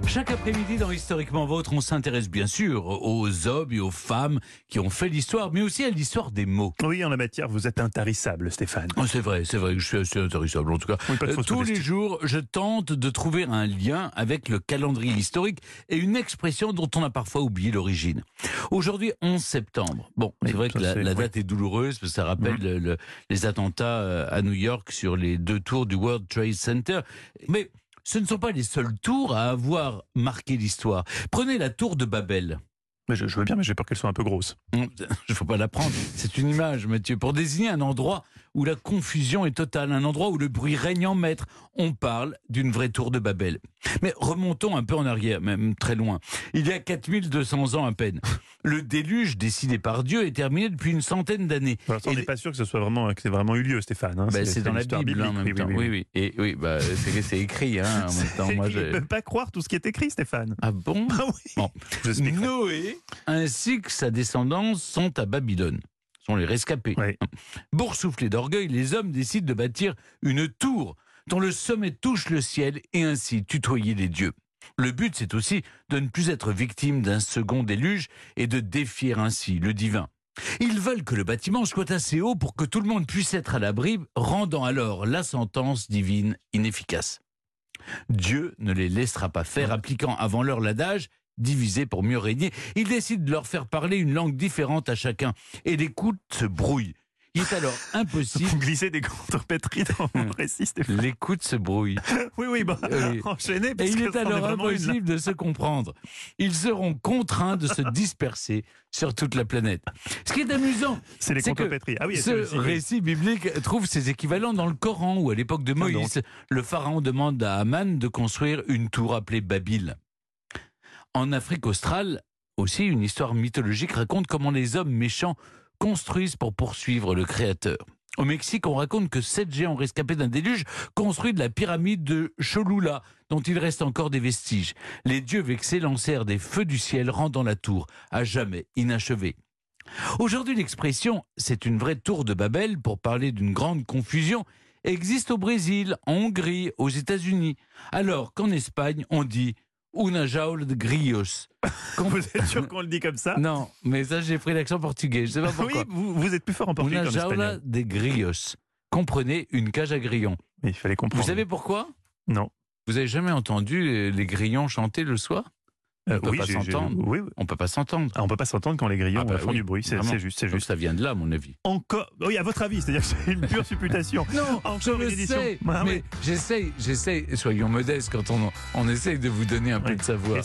Chaque après-midi dans Historiquement Vôtre, on s'intéresse bien sûr aux hommes et aux femmes qui ont fait l'histoire, mais aussi à l'histoire des mots. Oui, en la matière, vous êtes intarissable, Stéphane. Oh, c'est vrai que je suis assez intéressable. En tout cas, Oui, pas de fausse tous les modestie. jours, je tente de trouver un lien avec le calendrier historique et une expression dont on a parfois oublié l'origine. Aujourd'hui, 11 septembre. Bon, Oui, c'est vrai que ça, la date est douloureuse parce que ça rappelle les attentats à New York sur les 2 tours du World Trade Center. Mais ce ne sont pas les seuls tours à avoir marqué l'histoire. Prenez la tour de Babel. Mais je veux bien, mais j'ai peur qu'elle soit un peu grosse. Il ne faut pas la prendre. C'est une image, Mathieu, pour désigner un endroit où la confusion est totale, un endroit où le bruit règne en maître. On parle d'une vraie tour de Babel. Mais remontons un peu en arrière, même très loin. Il y a 4200 ans à peine. Le déluge décidé par Dieu est terminé depuis une centaine d'années. Alors, ça, on n'est pas sûr que c'est vraiment eu lieu, Stéphane. Hein. C'est dans la l'histoire Bible, en même biblique. temps. Oui. Et oui, c'est écrit hein, en même temps. Moi, Je ne peux pas croire tout ce qui est écrit, Stéphane. Ah bon? Ah oui. Bon. J'expliquerai. Noé ainsi que sa descendance sont à Babylone. Ce sont les rescapés. Oui. Boursouflés d'orgueil, les hommes décident de bâtir une tour dont le sommet touche le ciel et ainsi tutoyer les dieux. Le but, c'est aussi de ne plus être victime d'un second déluge et de défier ainsi le divin. Ils veulent que le bâtiment soit assez haut pour que tout le monde puisse être à l'abri, rendant alors la sentence divine inefficace. Dieu ne les laissera pas faire, appliquant avant l'heure l'adage « diviser pour mieux régner ». Il décide de leur faire parler une langue différente à chacun et l'écoute se brouille. Il est alors impossible... Vous glissez des contrepétries dans mon récit, Stéphane. L'écoute se brouille. Oui, bon, Oui. enchaînez. Et parce il que est c'en alors vraiment une, là. impossible de se comprendre. Ils seront contraints de se disperser sur toute la planète. Ce qui est amusant, C'est les c'est que contrepétries. Ah oui, ce récit biblique trouve ses équivalents dans le Coran, où à l'époque de Moïse, le pharaon demande à Aman de construire une tour appelée Babyle. En Afrique australe, aussi, une histoire mythologique raconte comment les hommes méchants construisent pour poursuivre le Créateur. Au Mexique, on raconte que 7 géants rescapés d'un déluge construisent la pyramide de Cholula, dont il reste encore des vestiges. Les dieux vexés lancèrent des feux du ciel, rendant la tour à jamais inachevée. Aujourd'hui, l'expression « c'est une vraie tour de Babel » pour parler d'une grande confusion existe au Brésil, en Hongrie, aux États-Unis, alors qu'en Espagne, on dit « una jaula de grillos ». Vous êtes sûr qu'on le dit comme ça? Non, mais ça, j'ai pris l'accent portugais, je sais pas pourquoi. Oui, vous êtes plus fort en portugais Una qu'en jaula espagnol. de grillos. Comprenez, une cage à grillons. Mais il fallait comprendre. Vous savez pourquoi? Non. Vous avez jamais entendu les grillons chanter le soir? On peut Oui, pas s'entendre. oui. On peut pas s'entendre. Ah, on peut pas s'entendre quand les grillons font oui, du bruit. C'est vraiment. juste, c'est Donc juste. ça vient de là, à mon avis. Encore. Oui, à votre avis, c'est-à-dire que c'est une pure supputation. Non, Encore je le une édition. sais, Ah, mais oui. j'essaye, soyons modestes quand on essaye de vous donner un peu Oui. de savoir.